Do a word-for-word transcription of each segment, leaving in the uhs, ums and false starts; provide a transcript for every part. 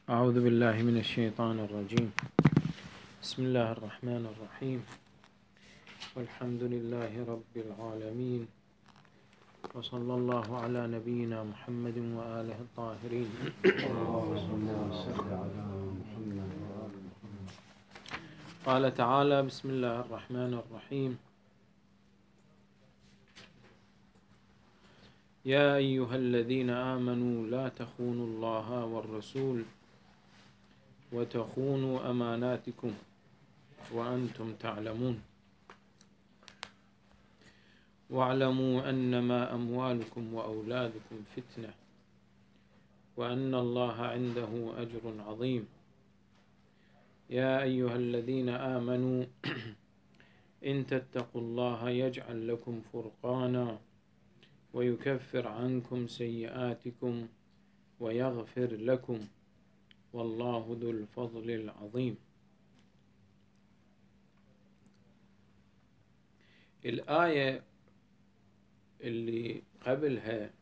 أعوذ بالله من الشيطان الرجيم. بسم الله الرحمن الرحيم. والحمد لله رب العالمين، وصلى الله على نبينا محمد وآله الطاهرين. قال تعالى: بسم الله الرحمن الرحيم. يا أيها الذين آمنوا لا تخونوا الله والرسول وتخونوا أماناتكم وأنتم تعلمون واعلموا أنما أموالكم وأولادكم فتنة وأن الله عنده أجر عظيم. يا أيها الذين آمنوا إن تتقوا الله يجعل لكم فرقانا ويكفر عنكم سيئاتكم ويغفر لكم والله ذو الفضل العظيم. الآية اللي قبلها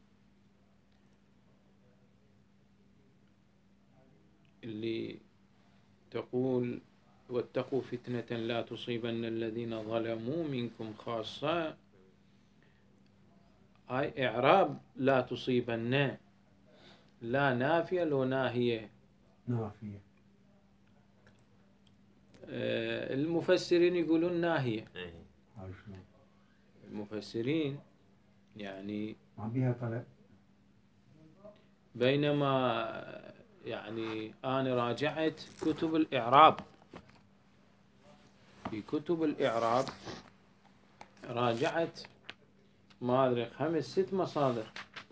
اللي تقول واتقوا فتنة لا تصيبن الذين ظلموا منكم خاصة، هاي إعراب لا تصيبن، لا نافية لو ناهية. نافية. آه المفسرين يقولون ناهية. المفسرين يعني ما بيها طلب. بينما يعني أنا راجعت كتب الإعراب، في كتب الإعراب راجعت ما أدري خمس ست مصادر.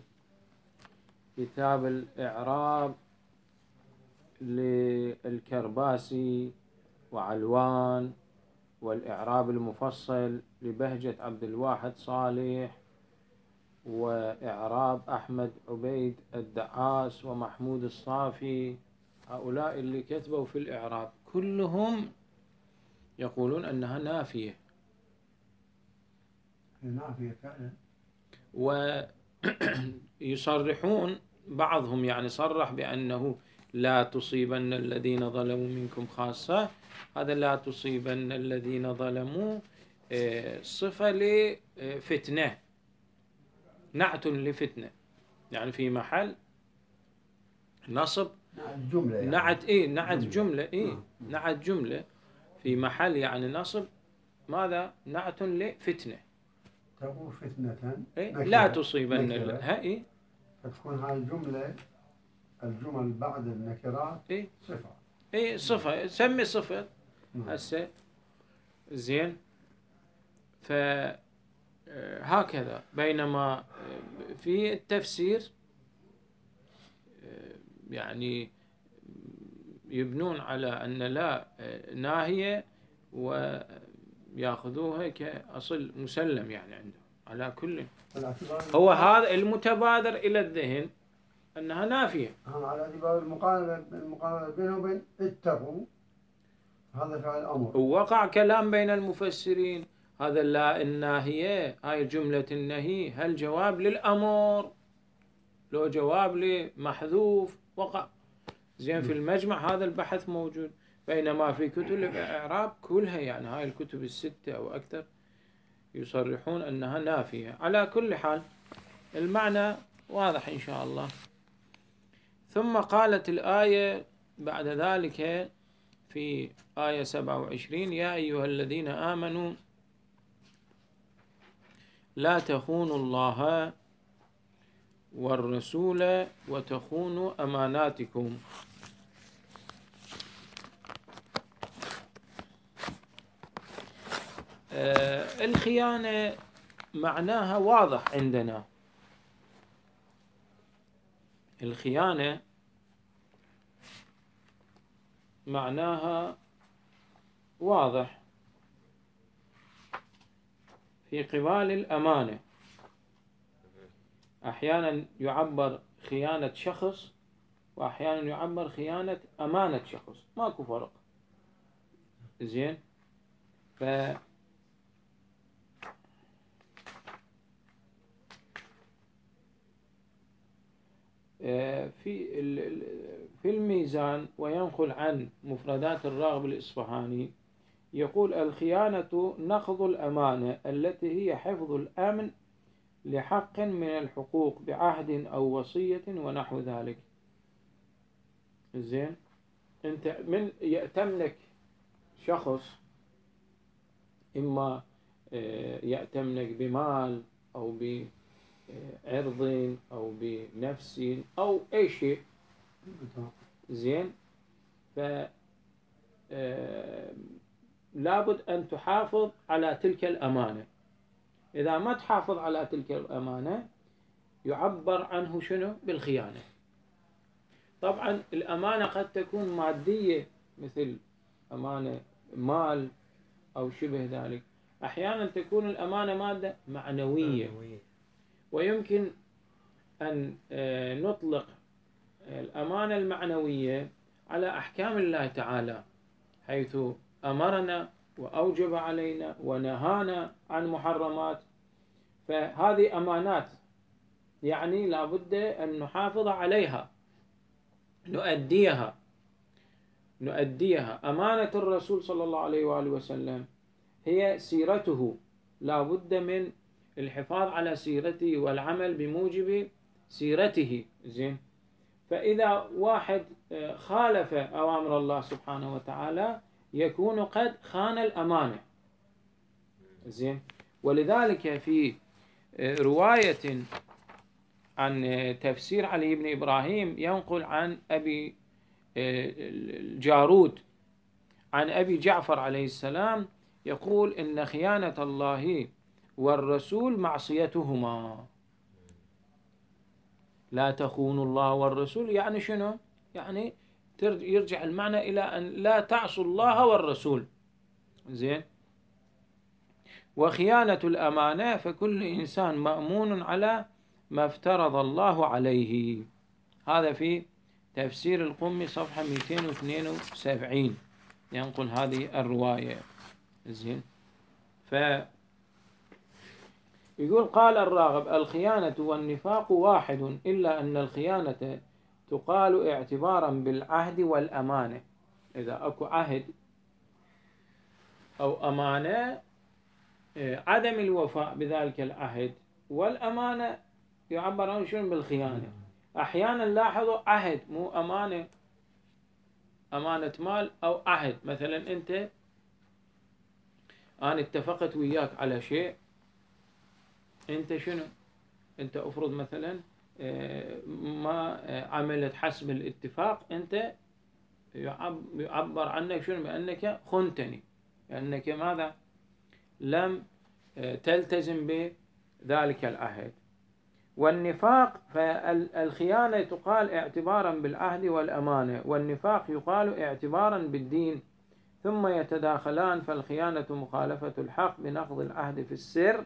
كتاب الإعراب للكرباسي وعلوان، والإعراب المفصل لبهجة عبد الواحد صالح، وإعراب أحمد عبيد الدعاس ومحمود الصافي. هؤلاء اللي كتبوا في الإعراب كلهم يقولون أنها نافية. نافية فعلا. ويصرحون بعضهم، يعني صرح بأنه لا تصيبن الذين ظلموا منكم خاصة. هذا لا تصيبن الذين ظلموا صفة لفتنة، نعت لفتنة، يعني في محل نصب جملة يعني. نعت إيه نعت جملة, جملة إيه نعت جملة في محل يعني نصب ماذا؟ نعت لفتنة. تقول فتنة إيه؟ لا تصيبن ها إيه؟ فتكون هاي الجملة الجمل بعد النكرات إيه؟ صفة. إيه صفة، سمي صفة هسه. زين. فهكذا. بينما في التفسير يعني يبنون على أن لا ناهية ويأخذوها كأصل مسلم يعني عندهم. على كل هو هذا المتبادر إلى الذهن أنها نافية. على اعتبار المقارنة المقارنة بينه وبين اتقوا، هذا فعل أمر. ووقع كلام بين المفسرين، هذا لا الناهية، هاي جملة النهي هل جواب للأمر لو جواب لمحذوف؟ وقع. زين. في المجمع هذا البحث موجود، بينما في كتب الإعراب كلها، يعني هاي الكتب الستة أو أكثر، يصرحون أنها نافية. على كل حال المعنى واضح إن شاء الله. ثم قالت الآية بعد ذلك في آية سبعة وعشرين: يا أيها الذين آمنوا لا تخونوا الله والرسول وتخونوا أماناتكم. آه الخيانة معناها واضح عندنا. الخيانة معناها واضح في قبال الأمانة. أحيانا يعبر خيانة شخص، وأحيانا يعبر خيانة أمانة شخص، ماكو فرق. زين. ف في في الميزان وينقل عن مفردات الراغب الإصفهاني يقول: الخيانة نقض الأمانة التي هي حفظ الأمن لحق من الحقوق بعهد أو وصية ونحو ذلك. زين، أنت من يأتمنك شخص، إما يأتمنك بمال أو بعرض أو بنفس أو أي شيء، زين، ف لابد أن تحافظ على تلك الأمانة. إذا ما تحافظ على تلك الأمانة يعبر عنه شنو؟ بالخيانة. طبعا الأمانة قد تكون مادية مثل أمانة مال أو شبه ذلك، أحيانا تكون الأمانة مادة معنوية، ويمكن أن نطلق الأمانة المعنوية على أحكام الله تعالى، حيث أمرنا وأوجب علينا ونهانا عن محرمات، فهذه أمانات، يعني لابد أن نحافظ عليها، نؤديها نؤديها. أمانة الرسول صلى الله عليه وآله وسلم هي سيرته، لابد من الحفاظ على سيرته والعمل بموجب سيرته. زين، فإذا واحد خالف أوامر الله سبحانه وتعالى يكون قد خان الأمانة. زين، ولذلك في رواية عن تفسير علي بن إبراهيم ينقل عن أبي الجارود عن أبي جعفر عليه السلام يقول: إن خيانة الله والرسول معصيتهما. لا تخونوا الله والرسول، يعني شنو؟ يعني يرجع المعنى إلى أن لا تعصوا الله والرسول. زين، وخيانة الأمانة فكل إنسان مأمون على ما افترض الله عليه. هذا في تفسير القمي صفحة مئتين واثنين وسبعين ينقل هذه الرواية. زين، ف يقول: قال الراغب: الخيانة والنفاق واحد، إلا أن الخيانة تقال اعتبارا بالعهد والأمانة. إذا أكو عهد أو أمانة، عدم الوفاء بذلك العهد والأمانة يعبر عنه شنو؟ بالخيانة. أحيانا لاحظوا عهد مو أمانة، أمانة مال أو عهد، مثلا أنت أنا اتفقت وياك على شيء، أنت شنو؟ أنت أفرض مثلا ما عملت حسب الاتفاق، أنت يعبر عنك شنو؟ بأنك خنتني، لأنك ماذا؟ لم تلتزم بذلك العهد. والنفاق فالخيانة تقال اعتبارا بالعهد والأمانة، والنفاق يقال اعتبارا بالدين، ثم يتداخلان. فالخيانة مخالفة الحق بنقض العهد في السر،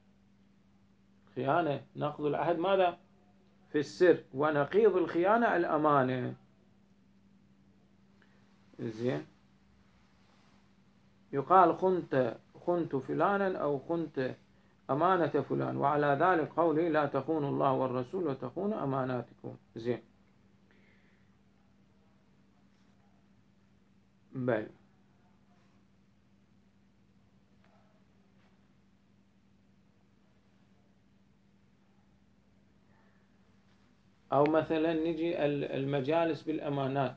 خيانة نقض العهد ماذا؟ في السر، ونقيض الخيانة الأمانة. زين، يقال خنت خنت فلانا أو خنت أمانة فلان، وعلى ذلك قولي: لا تخونوا الله والرسول وتخونوا أماناتكم. زين، بل أو مثلا نجي المجالس بالأمانات،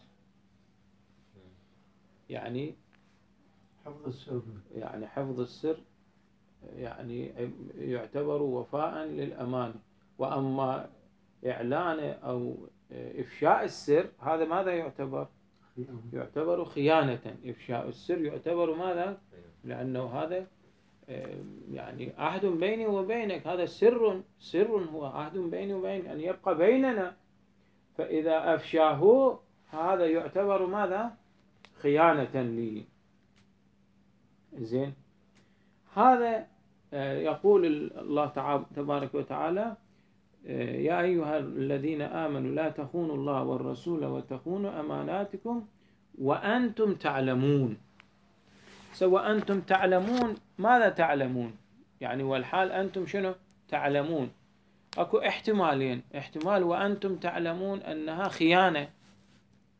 يعني حفظ السر، يعني حفظ السر يعني يعتبر وفاء للأمانة. وأما إعلان أو إفشاء السر هذا ماذا يعتبر؟ يعتبر خيانة. إفشاء السر يعتبر ماذا؟ لأنه هذا يعني عهد بيني وبينك، هذا سر سر هو عهد بيني وبينك أن يبقى بيننا، فإذا أفشاه هذا يعتبر ماذا؟ خيانة لي. زين، هذا يقول الله تعالى تبارك وتعالى: يا أيها الذين آمنوا لا تخونوا الله والرسول وتخونوا أماناتكم وأنتم تعلمون. سواء أنتم تعلمون، ماذا تعلمون؟ يعني والحال أنتم شنو تعلمون؟ أكو احتمالين: احتمال وأنتم تعلمون أنها خيانة،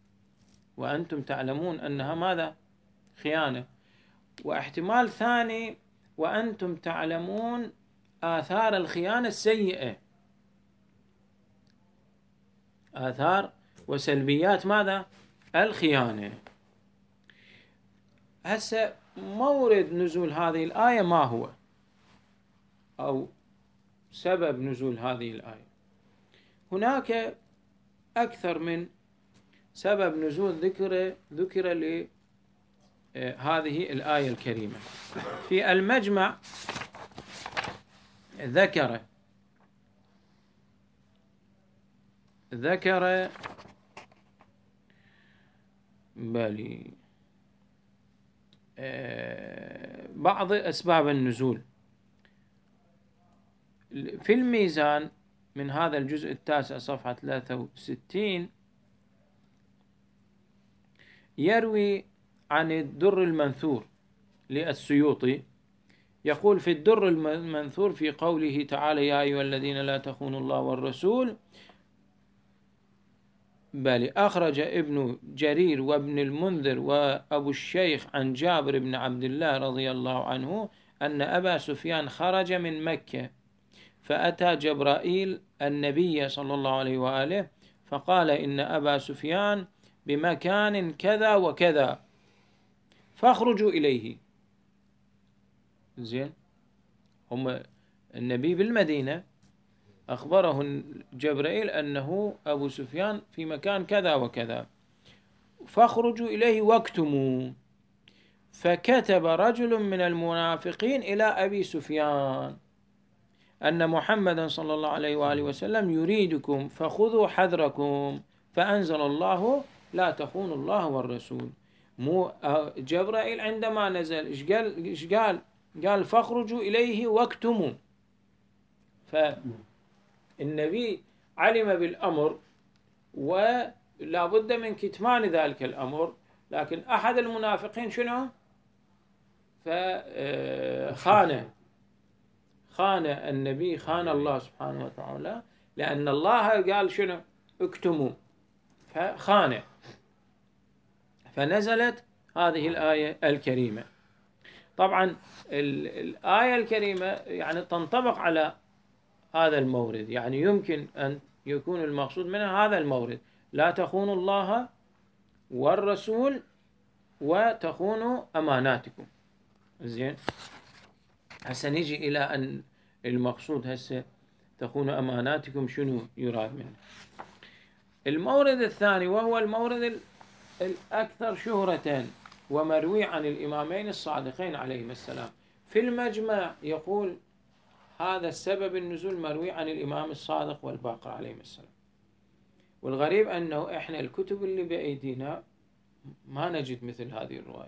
وأنتم تعلمون أنها ماذا؟ خيانة. واحتمال ثاني وأنتم تعلمون آثار الخيانة السيئة، آثار وسلبيات ماذا؟ الخيانة. هسه مورد نزول هذه الآية ما هو؟ أو سبب نزول هذه الآية؟ هناك أكثر من سبب نزول ذكر ذكر لهذه الآية الكريمة. في المجمع ذكر ذكر بالي بعض أسباب النزول. في الميزان من هذا الجزء التاسع صفحة ثلاثة وستين يروي عن الدر المنثور للسيوطي، يقول في الدر المنثور في قوله تعالى يا أيها الذين لا تخونوا الله والرسول، بل أخرج ابن جرير وابن المنذر وأبو الشيخ عن جابر بن عبد الله رضي الله عنه أن أبا سفيان خرج من مكة فأتى جبرائيل النبي صلى الله عليه وآله فقال إن أبا سفيان بمكان كذا وكذا فاخرجوا إليه. زين، هم النبي بالمدينة أخبره جبرائيل أنه أبو سفيان في مكان كذا وكذا فاخرجوا إليه واكتموا. فكتب رجل من المنافقين إلى أبي سفيان أن محمدا صلى الله عليه وآله وسلم يريدكم فخذوا حذركم، فأنزل الله لا تخونوا الله والرسول. مو جبرائيل عندما نزل إيش قال؟ إيش قال؟ قال فاخرجوا إليه واكتموا. فالنبي علم بالأمر ولا بد من كتمان ذلك الأمر، لكن أحد المنافقين شنو؟ فخانه خان النبي، خان الله سبحانه وتعالى، لأن الله قال شنو؟ اكتموا، فخانه. فنزلت هذه الآية الكريمة. طبعا الآية الكريمة يعني تنطبق على هذا المورد، يعني يمكن أن يكون المقصود منها هذا المورد، لا تخونوا الله والرسول وتخونوا أماناتكم. زين، هسه نيجي إلى أن المقصود هسه تخونوا أماناتكم شنو يراد منه. المورد الثاني وهو المورد الأكثر شهرة ومروي عن الإمامين الصادقين عليهما السلام. في المجمع يقول هذا السبب النزول مروي عن الإمام الصادق والباقر عليهما السلام. والغريب أنه إحنا الكتب اللي بأيدينا ما نجد مثل هذه الرواية،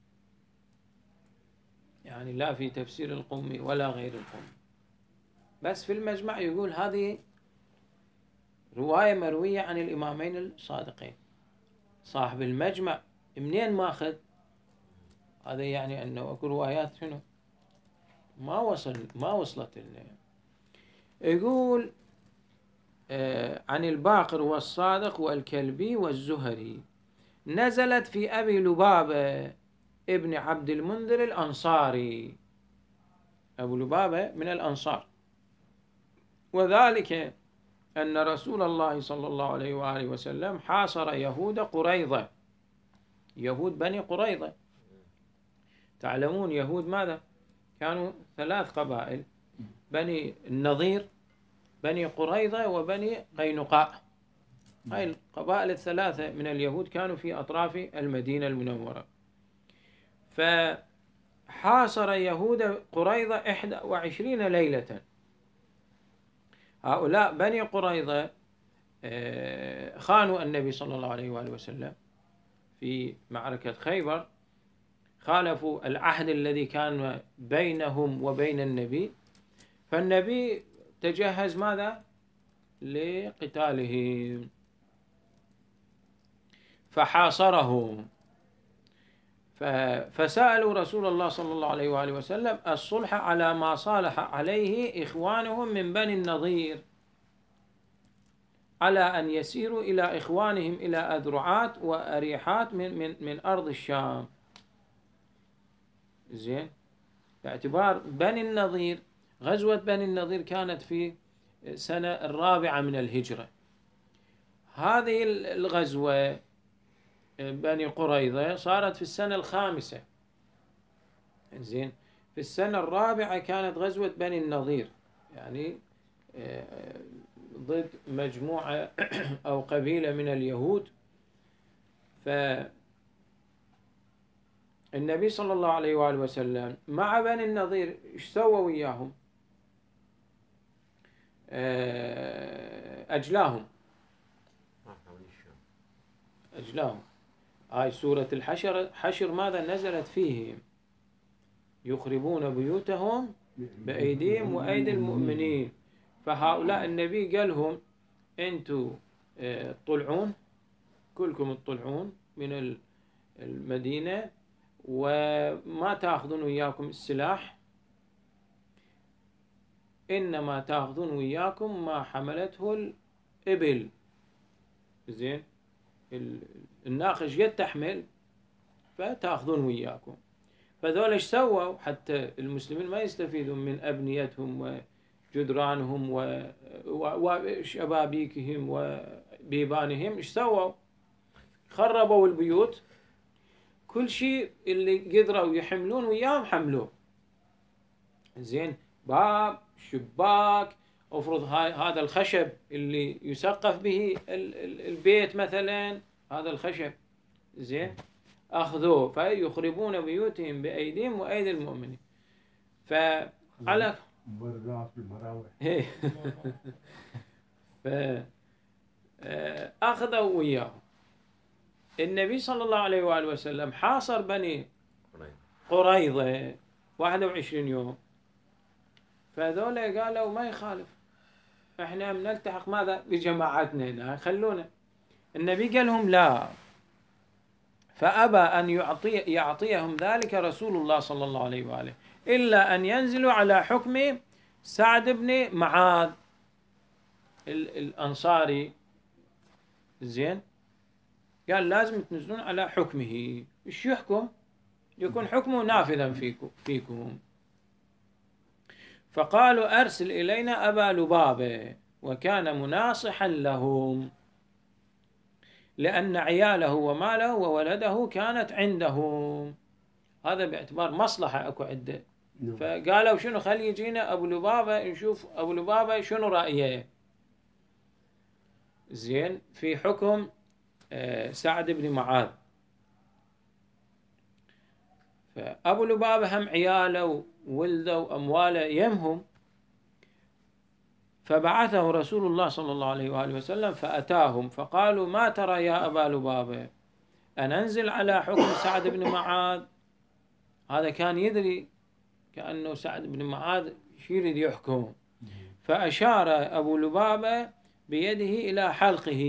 يعني لا في تفسير القمي ولا غير القمي، بس في المجمع يقول هذه رواية مروية عن الإمامين الصادقين. صاحب المجمع منين ماخذ هذا؟ يعني أنه أكو روايات شنو ما وصل ما وصلت لنا. يقول آه عن الباقر والصادق والكلبي والزهري نزلت في أبي لبابة ابن عبد المنذر الأنصاري. أبو لبابة من الأنصار، وذلك أن رسول الله صلى الله عليه وآله وسلم حاصر يهود قريظة، يهود بني قريظة. تعلمون يهود ماذا؟ كانوا ثلاث قبائل، بني النضير بني قريظة وبني قينقاع. هاي القبائل الثلاثة من اليهود كانوا في أطراف المدينة المنورة. فحاصر يهود قريظة إحدى وعشرين ليلة. هؤلاء بني قريظة خانوا النبي صلى الله عليه وآله وسلم في معركة خيبر، خالفوا العهد الذي كان بينهم وبين النبي، فالنبي تجهز ماذا؟ لقتالهم، فحاصرهم. فسألوا رسول الله صلى الله عليه وآله وسلم الصلح على ما صالح عليه إخوانهم من بني النضير. على أن يسيروا إلى إخوانهم إلى أذرعات وأريحات من, من, من أرض الشام. زين، باعتبار بني النضير، غزوة بني النضير كانت في سنة الرابعة من الهجرة. هذه الغزوة بني قريظة صارت في السنة الخامسة. زين، في السنة الرابعة كانت غزوة بني النضير، يعني ضد مجموعة أو قبيلة من اليهود. فالنبي صلى الله عليه وآله وسلم مع بني النضير إيش سوى وياهم؟ أجلاهم أجلاهم. هاي سورة الحشر، حشر ماذا نزلت فيهم؟ يخربون بيوتهم بأيديهم وأيدي المؤمنين. فهؤلاء النبي قال لهم أنتوا تطلعون، كلكم تطلعون من المدينة وما تأخذون وياكم السلاح، إنما تأخذون وياكم ما حملته الإبل. زين، الناقة قد تحمل فتأخذون وياكم. فذول ايش سووا حتى المسلمين ما يستفيدون من أبنيتهم وجدرانهم وشبابيكهم وبيبانهم؟ ايش سووا؟ خربوا البيوت، كل شيء اللي قدروا يحملون وياهم حملوه. زين، باب، شباك، افرض هذا الخشب اللي يسقف به البيت مثلا، هذا الخشب زين اخذوه، فيخربون بيوتهم بايديهم وايدي المؤمنين. فعلى برقات المراوح ف اخذوا وياهم. النبي صلى الله عليه واله وسلم حاصر بني قريظة واحد وعشرين يوم. فذولا قالوا ما يخالف، احنا بنلتحق ماذا بجماعتنا هنا، خلونا. النبي قال لهم لا، فأبى أن يعطي يعطيهم ذلك رسول الله صلى الله عليه وآله إلا أن ينزلوا على حكم سعد بن معاذ الأنصاري. زين، قال لازم تنزلون على حكمه. إيش يحكم؟ يكون حكمه نافذا فيكم فيكم. فقالوا أرسل إلينا أبا لبابة، وكان مناصحا لهم لأن عياله وماله وولده كانت عندهم. هذا باعتبار مصلحة أكو عدة. فقالوا شنو، خلي يجينا أبو لبابة نشوف أبو لبابة شنو رأيه. زين، في حكم سعد بن معاذ. فأبو لبابة هم عياله وولده وأمواله يمهم. فبعثه رسول الله صلى الله عليه وآله وسلم فأتاهم فقالوا ما ترى يا أبا لبابة أن أنزل على حكم سعد بن معاذ؟ هذا كان يدري كأنه سعد بن معاذ يريد يحكم. فأشار أبو لبابة بيده إلى حلقه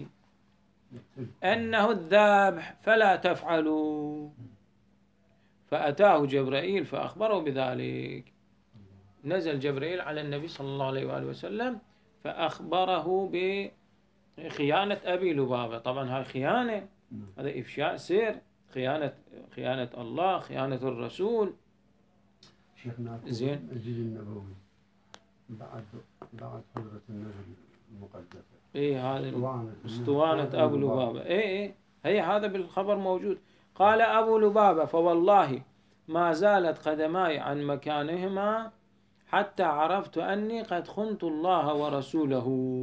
أنه الذابح فلا تفعلوا. فأتاه جبرائيل فأخبره بذلك. نزل جبرائيل على النبي صلى الله عليه وآله وسلم فأخبره بخيانة أبي لبابة. طبعا هاي خيانة، هذا إفشاء سر، خيانة خيانة الله، خيانة الرسول. شيخنا زين، الجيل النبوي بعد بعد حضرة النبي المقدسة إيه هذا اسطوانة أبو لبابة. إيه إيه هي هذا بالخبر موجود. قال أبو لبابة فوالله ما زالت قدماي عن مكانهما حتى عرفت أني قد خنت الله ورسوله.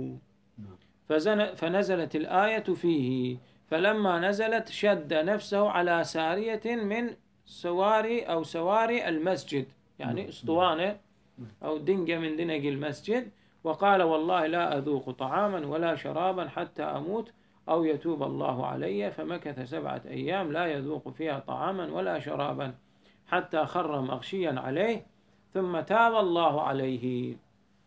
فنزلت الآية فيه، فلما نزلت شد نفسه على سارية من سواري أو سواري المسجد، يعني اسطوانة أو دنجة من دنج المسجد، وقال والله لا أذوق طعاما ولا شرابا حتى أموت أو يتوب الله علي. فمكث سبعة أيام لا يذوق فيها طعاما ولا شرابا حتى خر مغشيا عليه، ثم تاب الله عليه.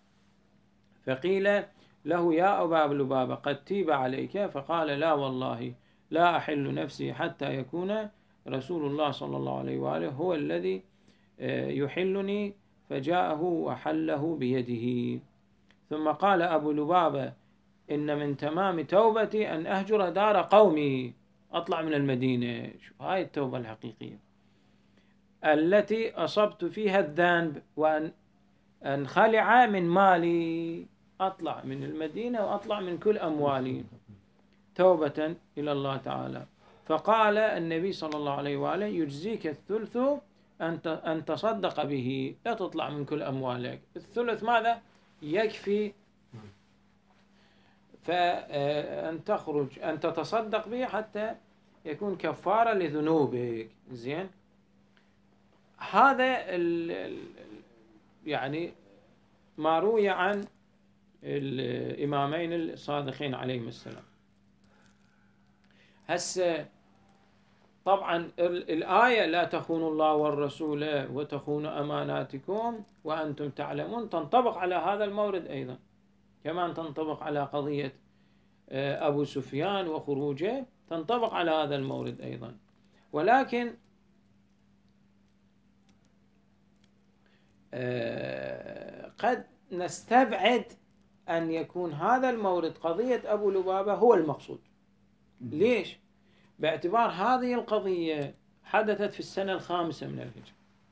فقيل له يا أبا لبابة قد تيب عليك؟ فقال لا والله لا أحل نفسي حتى يكون رسول الله صلى الله عليه وآله هو الذي يحلني. فجاءه وحله بيده. ثم قال أبو لبابة إن من تمام توبتي أن أهجر دار قومي، أطلع من المدينة. شوف هاي التوبة الحقيقية التي أصبت فيها الذنب، وأن أنخلع من مالي، أطلع من المدينة وأطلع من كل أموالي توبة إلى الله تعالى. فقال النبي صلى الله عليه وآله يجزيك الثلث أن تصدق به، لا تطلع من كل أموالك. الثلث ماذا؟ يكفي فأن تخرج أن تتصدق به حتى يكون كفارة لذنوبك. زين، هذا ال يعني ما روي عن الإمامين الصادقين عليهم السلام. هسه طبعا الآية لا تخونوا الله والرسول وتخونوا أماناتكم وأنتم تعلمون تنطبق على هذا المورد أيضا، كمان تنطبق على قضية أبو سفيان وخروجه، تنطبق على هذا المورد أيضا. ولكن قد نستبعد أن يكون هذا المورد قضية أبو لبابة هو المقصود. ليش؟ باعتبار هذه القضية حدثت في السنة الخامسة من الهجرة،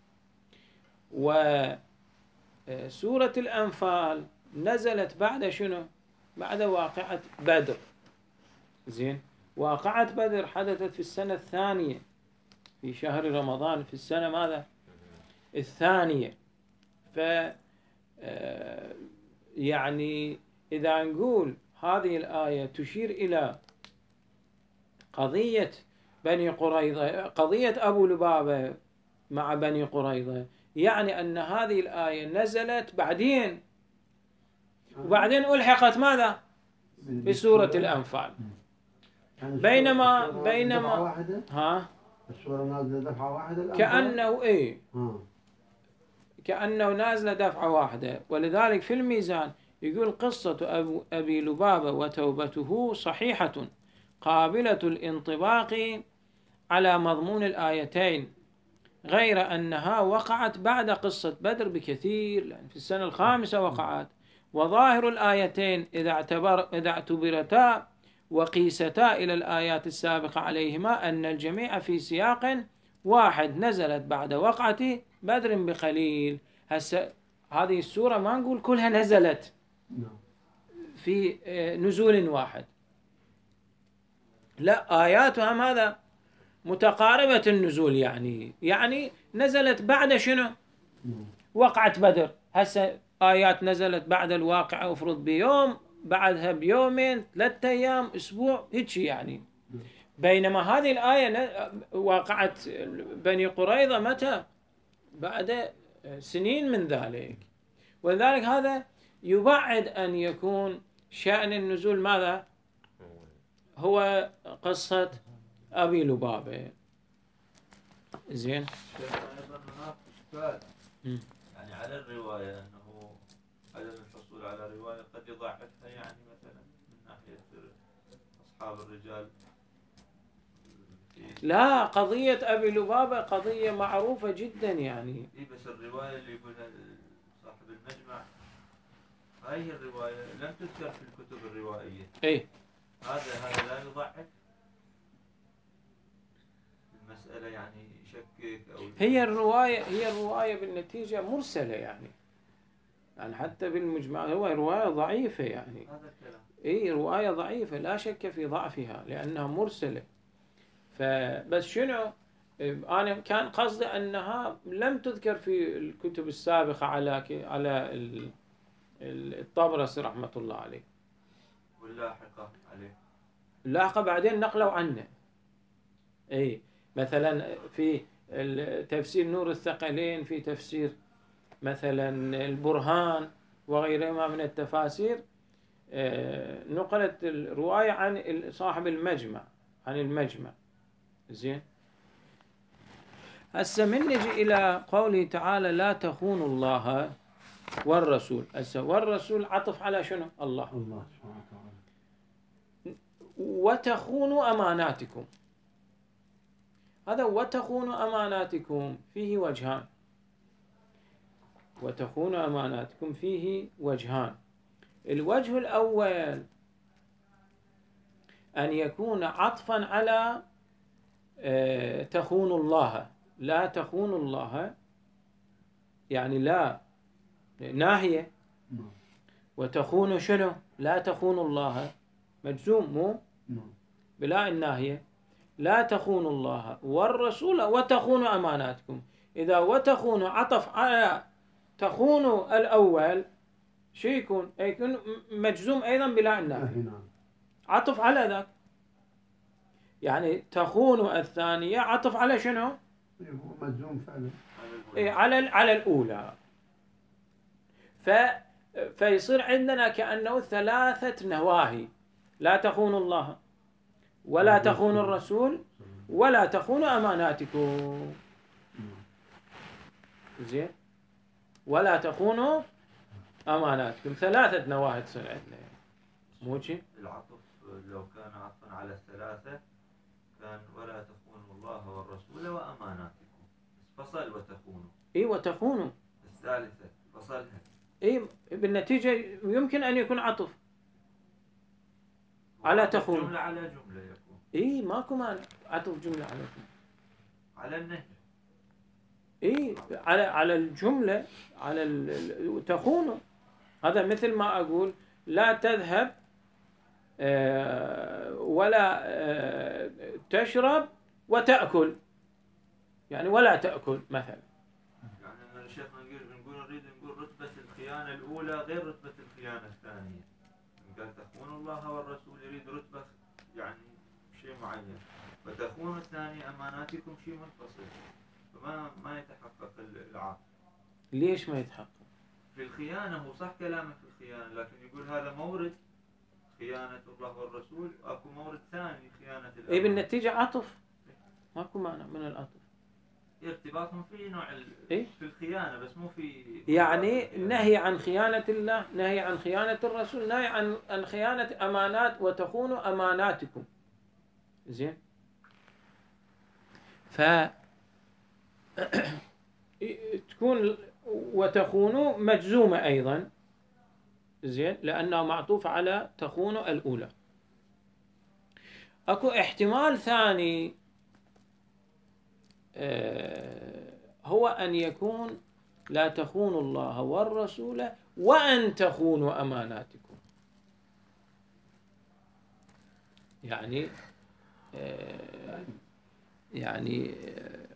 وسورة الأنفال نزلت بعد شنو؟ بعد واقعة بدر. زين، واقعة بدر حدثت في السنة الثانية في شهر رمضان في السنة ماذا؟ الثانية. ف يعني إذا نقول هذه الآية تشير إلى قضية بني قريظة، قضية أبو لبابة مع بني قريظة، يعني أن هذه الآية نزلت بعدين، وبعدين ألحقت ماذا؟ بسورة الأنفال. بينما بينما ها السورة نازلة دفعة واحدة كأنه إيه كأنه نازلة دفعة واحدة. ولذلك في الميزان يقول قصة أبو أبي لبابة وتوبته صحيحة قابلة الانطباق على مضمون الآيتين، غير أنها وقعت بعد قصة بدر بكثير، لأن في السنة الخامسة وقعت. وظاهر الآيتين إذا اعتبر إذا اعتبرتا وقيستا إلى الآيات السابقة عليهما أن الجميع في سياق واحد نزلت بعد وقعة بدر بقليل. هسه هذه السورة ما نقول كلها نزلت في نزول واحد، لا، آياتها ماذا؟ متقاربة النزول، يعني يعني نزلت بعد شنو؟ وقعة بدر. هسه آيات نزلت بعد الواقعة أفرض بيوم، بعدها بيومين، ثلاثة أيام، أسبوع، هيك يعني. بينما هذه الآية وقعت بني قريظة متى؟ بعد سنين من ذلك. ولذلك هذا يبعد أن يكون شأن النزول ماذا؟ هو قصة أبي لبابة. زين، يعني على الرواية أنه عدم الحصول على رواية قد يضاعفها، يعني مثلا من ناحية أصحاب الرجال. لا، قضية أبي لبابة قضية معروفة جدا يعني. إيه، بس الرواية اللي يقولها صاحب المجمع هاي الرواية لم تذكر في الكتب الروائية. إيه، هذا هذا لا يضعف المسألة، يعني يشكك أو هي الرواية هي الرواية بالنتيجة مرسلة يعني. يعني حتى بالمجمع هو رواية ضعيفة يعني. هذا الكلام. إيه، رواية ضعيفة لا شك في ضعفها لأنها مرسلة. فبس شنو؟ أنا كان قصدي أنها لم تذكر في الكتب السابقة على على الطبرسي رحمة الله عليه، واللاحقة عليه، اللاحقة بعدين نقلوا عنه. إيه، مثلا في تفسير نور الثقلين، في تفسير مثلا البرهان وغيرهما من التفاسير نقلت الرواية عن صاحب المجمع عن المجمع. زين، هسه من نجي إلى قوله تعالى لا تخونوا الله والرسول. هسه والرسول عطف على شنو؟ الله. الله سبحانه وتعالى. وتخونوا أماناتكم، هذا وتخونوا أماناتكم فيه وجهان. وتخونوا أماناتكم فيه وجهان. الوجه الأول أن يكون عطفا على آه تخون الله، لا تخون الله يعني لا ناهية، وتخون شنو؟ لا تخون الله مجزوم مو بلا الناهية، لا تخونوا الله والرسول وتخونوا أماناتكم. إذا وتخونوا عطف على تخونوا الأول شو يكون؟ يكون مجزوم أيضا بلا الناهية، عطف على ذاك، يعني تخونوا الثانية عطف على شنو؟ مجزوم فعلا إيه على على الأولى. ف فيصير عندنا كأنه ثلاثة نواهي: لا تخونوا الله ولا تخونوا الرسول ولا تخونوا أماناتكم. زين، ولا تخونوا أماناتكم، ثلاثة نواهي تصير عندنا. مو شيء؟ العطف لو كان عطفا على الثلاثة كان ولا تخونوا الله والرسول وأماناتكم، فصل وتخونوا. إي وتخونوا الثالثة فصلها. إي بالنتيجة يمكن أن يكون عطف على تخون، جملة على جملة يكون. إي ماكو مانع عطف جملة على جملة على النهي. إي على على الجملة على تخونه. هذا مثل ما أقول لا تذهب آه ولا آه تشرب وتأكل، يعني ولا تأكل مثلا. يعني أنا شيخنا نقول نريد نقول رتبة الخيانة الأولى غير رتبة الخيانة الثانية. قال تخون الله والرسول يريد رتبة يعني شيء معين، وتخون الثاني أماناتكم شيء منفصل، فما ما يتحقق العقد. ليش ما يتحقق؟ في الخيانة هو صح كلامه في الخيانة، لكن يقول هذا مورد خيانة الله والرسول، أكو مورد ثاني خيانة الأمانة. إيه بالنتيجة عطف، ماكو مانع من العطف. ارتباطهم في نوع ال... إيه؟ في الخيانة بس مو في يعني نهي عن خيانة الله، نهي عن خيانة الرسول، نهي عن عن خيانة أمانات وتخونوا أماناتكم. زين، ف تكون وتخونوا مجزومة أيضا، زين، لأنه معطوف على تخونوا الأولى. أكو احتمال ثاني آه هو أن يكون لا تخونوا الله والرسول وأن تخونوا أماناتكم. يعني آه يعني آه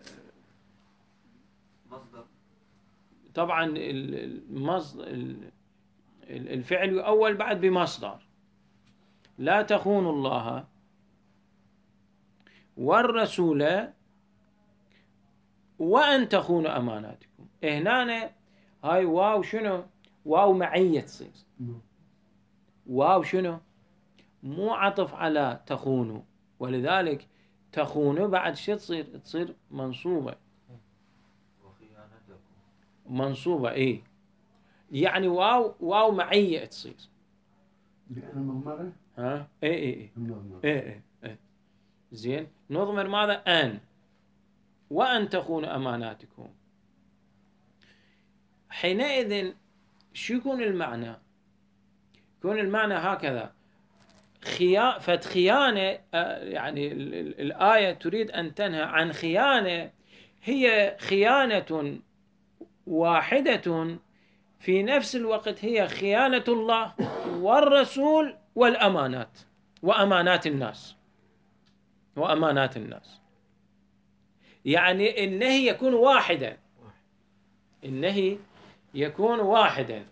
مصدر. طبعا المصدر الفعل يؤول بعد بمصدر. لا تخونوا الله والرسول وأن تخونوا أماناتكم. هنا هاي واو شنو؟ واو معية تصير. واو شنو؟ مو عطف على تخونوا، ولذلك تخونوا بعد شو تصير؟ تصير منصوبة. منصوبة إيه، يعني واو واو معية تصير. المضمرة؟ ها إيه إيه إيه إيه إيه إيه. زين، نضمر ماذا؟ أن، وأن تخونوا أماناتكم. حينئذ شو يكون المعنى؟ يكون المعنى هكذا: خيا فتخيانة يعني الآية تريد أن تنهى عن خيانة هي خيانة واحدة في نفس الوقت، هي خيانة الله والرسول والأمانات وأمانات الناس وأمانات الناس. يعني النهي يكون واحدا، النهي يكون واحدا،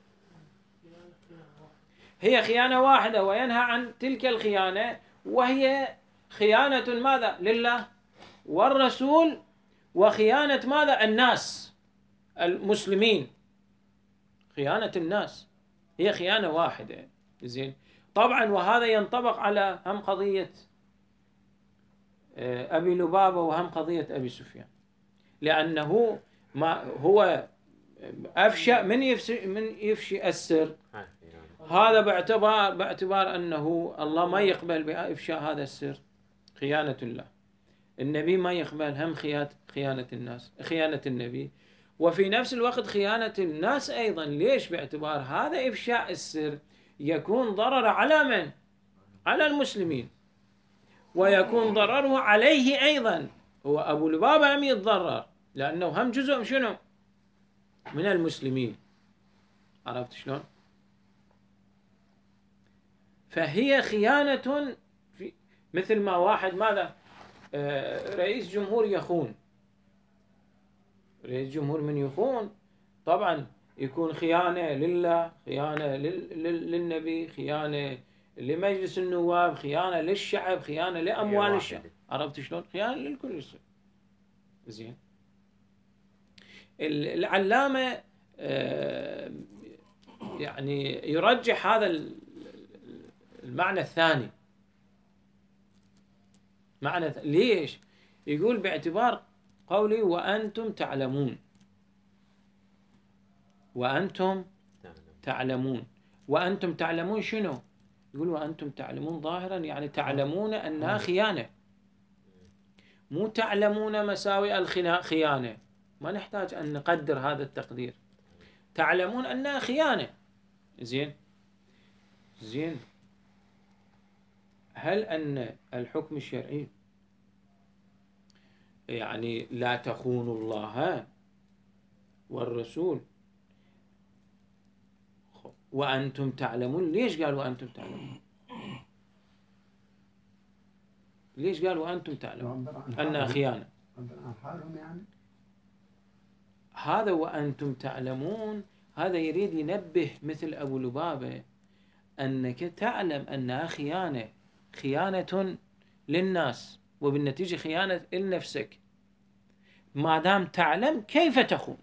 هي خيانة واحدة، وينهى عن تلك الخيانة وهي خيانة ماذا؟ لله والرسول، وخيانة ماذا؟ الناس المسلمين. خيانة الناس هي خيانة واحدة. زين، طبعا وهذا ينطبق على هم قضية أبي لبابة وهم قضية أبي سفيان، لأنه ما هو أفشى من يفشي من يفشي السر، هذا باعتبار باعتبار أنه الله ما يقبل بإفشاء هذا السر، خيانة الله. النبي ما يقبل هم خيانة الناس، خيانة النبي، وفي نفس الوقت خيانة الناس أيضا. ليش؟ باعتبار هذا إفشاء السر يكون ضرر على من؟ على المسلمين. ويكون ضرره عليه أيضا. هو أبو لبابة هم يتضرر لأنه هم جزء شنو من المسلمين. عرفت شلون؟ فهي خيانة في مثل ما واحد ماذا آه رئيس جمهور يخون. رئيس جمهور من يخون طبعا يكون خيانة لله، خيانة لل... لل... للنبي، خيانة لمجلس النواب، خيانة للشعب، خيانة لأموال الشعب. عرفت شلون؟ خيانة للكل شيء. زين. العلامة آه يعني يرجح هذا المعنى الثاني. معنى ث... ليش؟ يقول باعتبار قولي وأنتم تعلمون. وأنتم تعلمون. وأنتم تعلمون شنو؟ يقول وأنتم تعلمون ظاهرا يعني تعلمون أنها خيانة، مو تعلمون مساوئ الخيانة. ما نحتاج أن نقدر هذا التقدير. تعلمون أنها خيانة. زين زين. هل أن الحكم الشرعي يعني لا تخونوا الله والرسول وأنتم تعلمون؟ ليش قال وأنتم تعلمون؟ ليش قال وأنتم تعلمون أنها خيانة؟ يعني؟ هذا وأنتم تعلمون هذا يريد ينبه مثل أبو لبابة أنك تعلم أنها خيانة، خيانة للناس وبالنتيجة خيانة لنفسك. ما دام تعلم كيف تخون؟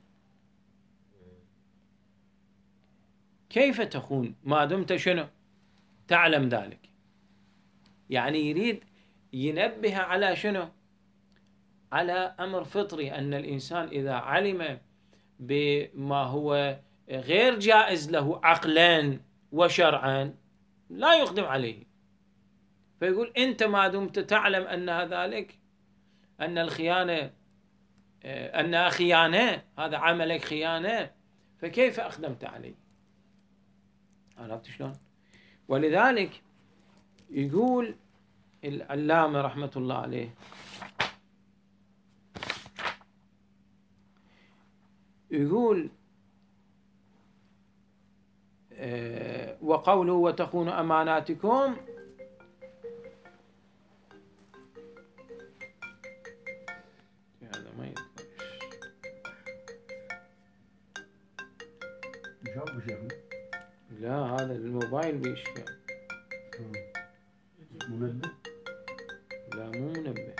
كيف تخون ما دمت شنو تعلم ذلك؟ يعني يريد ينبه على شنو؟ على أمر فطري أن الإنسان إذا علم بما هو غير جائز له عقلا وشرعا لا يقدم عليه. فيقول أنت ما دمت تعلم أن ذلك أن الخيانة أنها خيانة، هذا عملك خيانة، فكيف أقدمت عليه؟ عرفت شلون؟ ولذلك يقول العلامة رحمة الله عليه يقول آه وقوله وتخونوا أماناتكم هذا ما يطلع. لا هذا الموبايل بيشكل. منبه؟ لا مو منبه.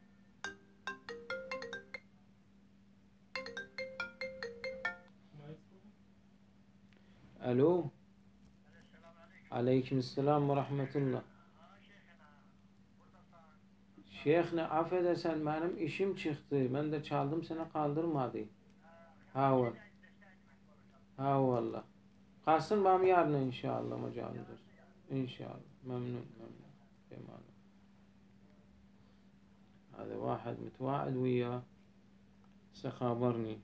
ألو. عليكم السلام ورحمة الله. Şeyhne affedersen benim işim çıktı. Ben de çaldım seni kaldırmadı. Ha var. Ha والله. Kalsın bana yarın inşallah hocamdır. İnşallah. Memnun memnun. Kemal. هذا واحد متواعد وياه سخابرني.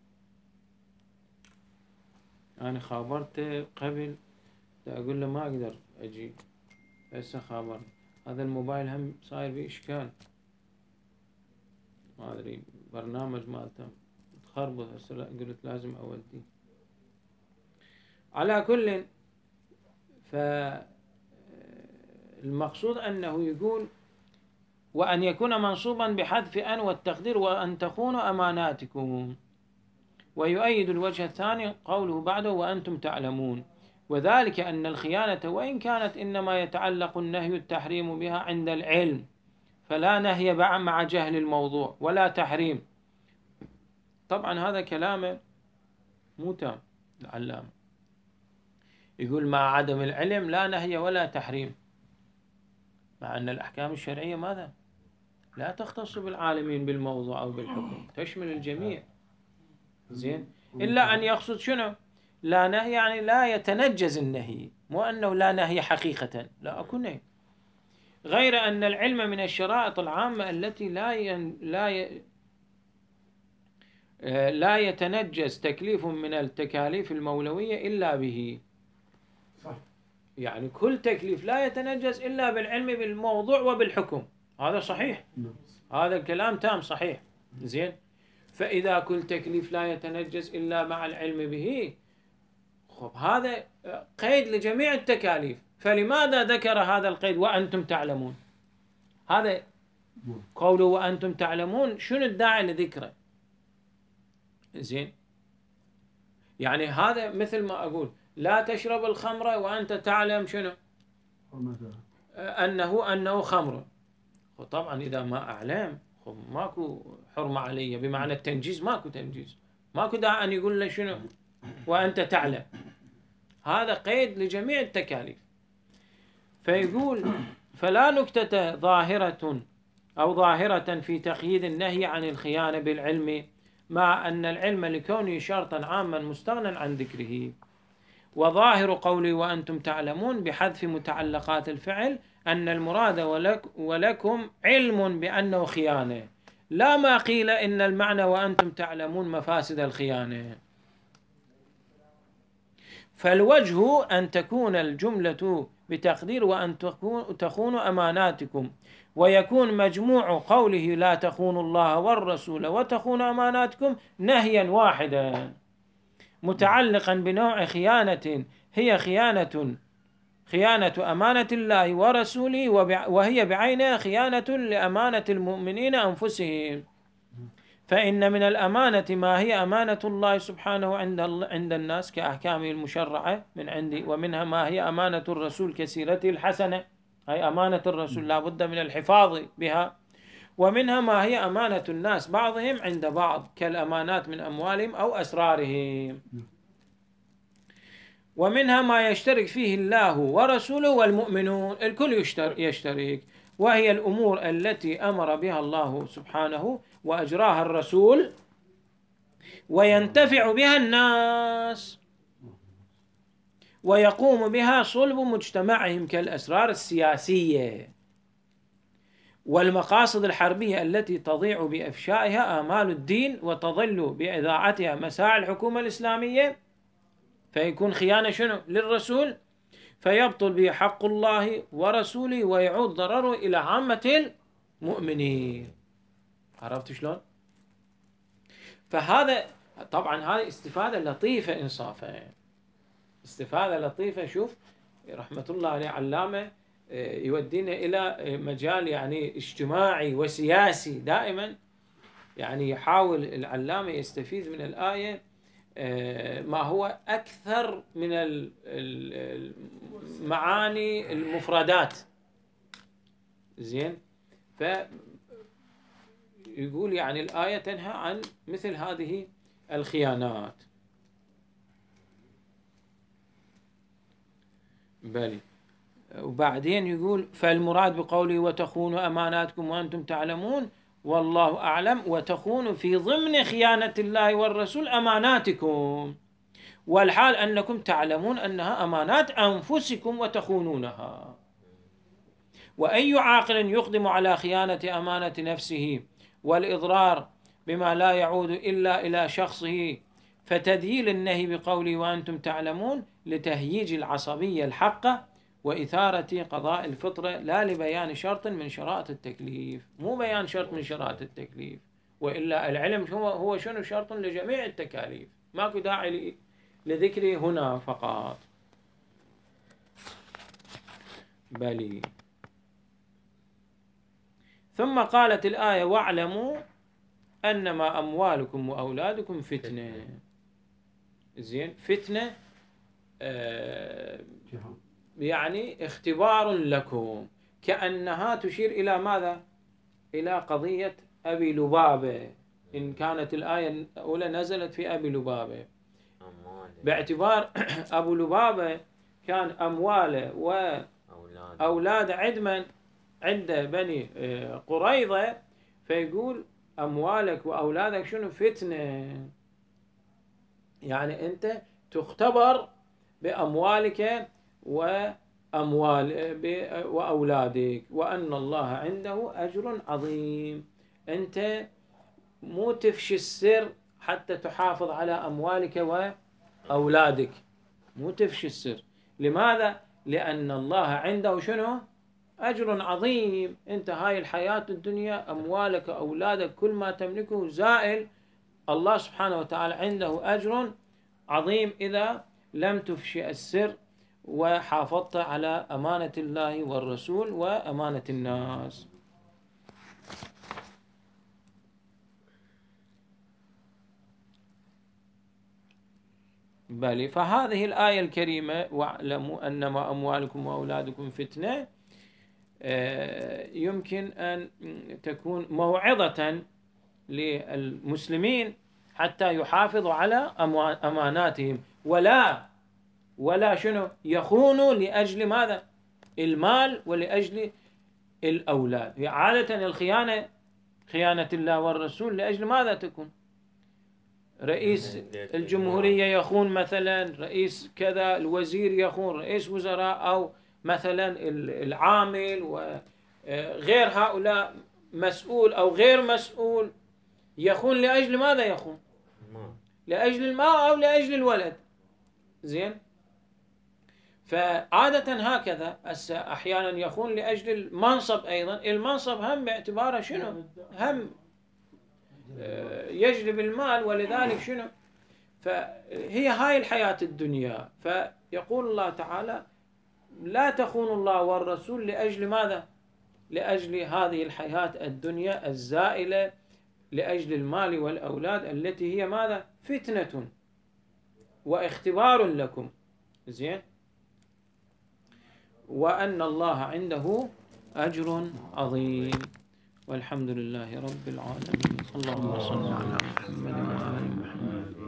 أنا خابرته قبل أقول له ما أقدر أجي بس خابرني. هذا الموبايل هم صاير فيه إشكال. ما أدري برنامج مالته تخربط هسه قلت لازم أوديه. على كل فالمقصود أنه يقول وأن يكون منصوبا بحذف أن والتقدير وأن تخونوا أماناتكم. ويؤيد الوجه الثاني قوله بعده وأنتم تعلمون وذلك أن الخيانة وإن كانت إنما يتعلق النهي التحريم بها عند العلم فلا نهي مع جهل الموضوع ولا تحريم. طبعا هذا كلامه مو تام العلامة. يقول مع عدم العلم لا نهي ولا تحريم، مع أن الأحكام الشرعية ماذا؟ لا تختص بالعالمين بالموضوع أو بالحكم، تشمل الجميع. زين. إلا أن يقصد شنو؟ لا نهي يعني لا يتنجز النهي، مو أنه لا نهي حقيقة، لا أكو نهي. غير أن العلم من الشرائط العامة التي لا ين... لا ي... لا يتنجز تكليف من التكاليف المولوية إلا به. صح. يعني كل تكليف لا يتنجز إلا بالعلم بالموضوع وبالحكم. هذا صحيح، هذا الكلام تام صحيح. زين، فإذا كل تكليف لا يتنجز إلا مع العلم به، خب هذا قيد لجميع التكاليف، فلماذا ذكر هذا القيد وأنتم تعلمون؟ هذا قوله وأنتم تعلمون، شنو الداعي لذكره؟ زين، يعني هذا مثل ما أقول لا تشرب الخمر وأنت تعلم شنو؟ أنه أنه خمر. طبعا إذا ما أعلم ماكو حرمة علي، بمعنى التنجيز ماكو تنجيز، ماكو داعي أن يقول له شنو وأنت تعلم. هذا قيد لجميع التكاليف. فيقول فلا نكتة ظاهرة أو ظاهرة في تقييد النهي عن الخيانة بالعلم، مع أن العلم لكونه شرطا عاما مستغنى عن ذكره. وظاهر قولي وأنتم تعلمون بحذف متعلقات الفعل أن المراد ولك ولكم علم بأنه خيانة، لا ما قيل إن المعنى وأنتم تعلمون مفاسد الخيانة. فالوجه أن تكون الجملة بتقدير وأن تخونوا أماناتكم، ويكون مجموع قوله لا تخونوا الله والرسول وتخونوا أماناتكم نهيا واحدا متعلقا بنوع خيانة هي خيانة خيانة أمانة الله ورسوله، وهي بعينها خيانة لأمانة المؤمنين أنفسهم. فإن من الأمانة ما هي أمانة الله سبحانه عند عند الناس كأحكامه المشرعة من عندي، ومنها ما هي أمانة الرسول كسيرته الحسنة، أي أمانة الرسول لا بد من الحفاظ بها. ومنها ما هي أمانة الناس بعضهم عند بعض كالأمانات من أموالهم أو أسرارهم. ومنها ما يشترك فيه الله ورسوله والمؤمنون، الكل يشترك، وهي الأمور التي أمر بها الله سبحانه وأجراها الرسول وينتفع بها الناس ويقوم بها صلب مجتمعهم كالأسرار السياسية والمقاصد الحربية التي تضيع بإفشائها آمال الدين وتضل بإذاعتها مساعي الحكومة الإسلامية، فيكون خيانة شنو للرسول، فيبطل به حق الله ورسوله ويعود ضرره إلى عامة المؤمنين. عرفت شلون؟ فهذا طبعا هذه استفادة لطيفة إنصافا، استفادة لطيفة. شوف رحمة الله عليه علامة يودينا إلى مجال يعني اجتماعي وسياسي دائما، يعني يحاول العلامة يستفيد من الآية ما هو أكثر من المعاني المفردات. زين، فيقول يعني الآية تنهى عن مثل هذه الخيانات. بلي، وبعدين يقول فالمراد بقوله وتخونوا أماناتكم وأنتم تعلمون والله أعلم، وتخونوا في ضمن خيانة الله والرسول أماناتكم، والحال أنكم تعلمون أنها أمانات أنفسكم وتخونونها. وأي عاقل يقدم على خيانة أمانة نفسه والإضرار بما لا يعود إلا إلى شخصه، فتذييل النهي بقوله وأنتم تعلمون لتهييج العصبية الحقة وإثارة قضاء الفطرة، لا لبيان شرط من شرائط التكليف. مو بيان شرط من شرائط التكليف، وإلا العلم هو هو شنو شرط لجميع التكاليف، ماكو داعي لذكره هنا فقط. بلي. ثم قالت الآية واعلموا أنما أموالكم وأولادكم فتنة. زين، فتنة آه يعني اختبار لكم، كأنها تشير إلى ماذا؟ إلى قضية أبي لبابة، إن كانت الآية الأولى نزلت في أبي لبابة، باعتبار أبو لبابة كان أمواله وأولاده عدما عند بني قريظة، فيقول أموالك وأولادك شنو فتنة، يعني أنت تختبر بأموالك وأموال وأولادك، وأن الله عنده أجر عظيم. أنت مو تفشي السر حتى تحافظ على أموالك وأولادك، مو تفشي السر. لماذا؟ لأن الله عنده شنو؟ أجر عظيم. أنت هاي الحياة الدنيا، أموالك، أولادك، كل ما تملكه زائل. الله سبحانه وتعالى عنده أجر عظيم إذا لم تفشي السر وحافظت على أمانة الله والرسول وأمانة الناس. بل فهذه الآية الكريمة واعلموا أنما أموالكم وأولادكم فتنة يمكن أن تكون موعظة للمسلمين حتى يحافظوا على أماناتهم، ولا ولا شنو يخونوا لأجل ماذا؟ المال ولأجل الأولاد. عادة الخيانة، خيانة الله والرسول، لأجل ماذا تكون؟ رئيس الجمهورية يخون مثلا، رئيس كذا، الوزير يخون، رئيس وزراء، أو مثلا العامل وغير هؤلاء، مسؤول أو غير مسؤول، يخون لأجل ماذا يخون؟ لأجل المال أو لأجل الولد. زين؟ فعادة هكذا. أحيانا يخون لأجل المنصب أيضا. المنصب هم باعتباره شنو؟ هم يجلب المال، ولذلك شنو؟ فهي هاي الحياة الدنيا. فيقول الله تعالى لا تخونوا الله والرسول لأجل ماذا؟ لأجل هذه الحياة الدنيا الزائلة، لأجل المال والأولاد التي هي ماذا؟ فتنة واختبار لكم. زين؟ وأن الله عنده أجر عظيم. والحمد لله رب العالمين. اللهم صل على محمد وآل محمد.